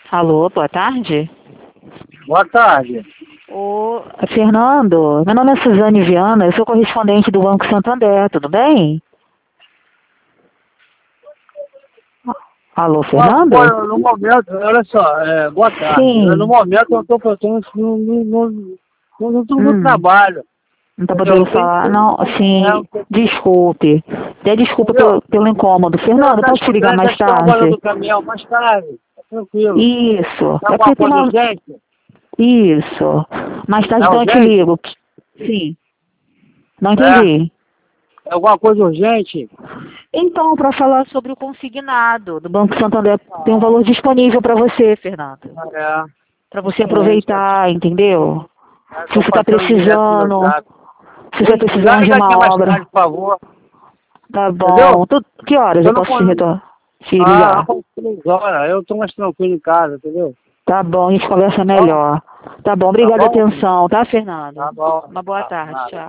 Alô, boa tarde. Boa tarde. Ô, Fernando, meu nome é Suzane Viana, eu sou correspondente do Banco Santander, tudo bem? Alô, Fernando? No momento, olha só, boa tarde. No Sim. momento eu não estou no trabalho. Não tá Entendeu? podendo falar? Não, sim, desculpe. Até desculpa Entendeu? pelo incômodo. Eu Fernando, posso te ligar até mais estou trabalhando tarde? no caminhão mais tarde. Tá tranquilo. Isso. É É alguma porque tem coisa uma... urgente? Isso. Mais tarde É então eu te urgente? ligo. Sim. Não É. entendi. É alguma coisa urgente? Então, para falar sobre o consignado do Banco Santander, tem um valor disponível para você, Fernando. É. Para você Excelente. aproveitar, entendeu? Se Estou você está passando direto no meu precisando, zap. se você está precisando de Liga aqui uma mais obra, tarde, por favor. tá Entendeu? bom. Que horas eu Eu não posso consigo. te Ah, ligar? com 3 horas. Eu estou mais tranquilo em casa, entendeu? Tá bom, a gente conversa Tá bom? melhor. Tá bom, Tá obrigada a bom? atenção, tá, Fernando? Tá bom. Uma boa Tá, tarde, nada. tchau.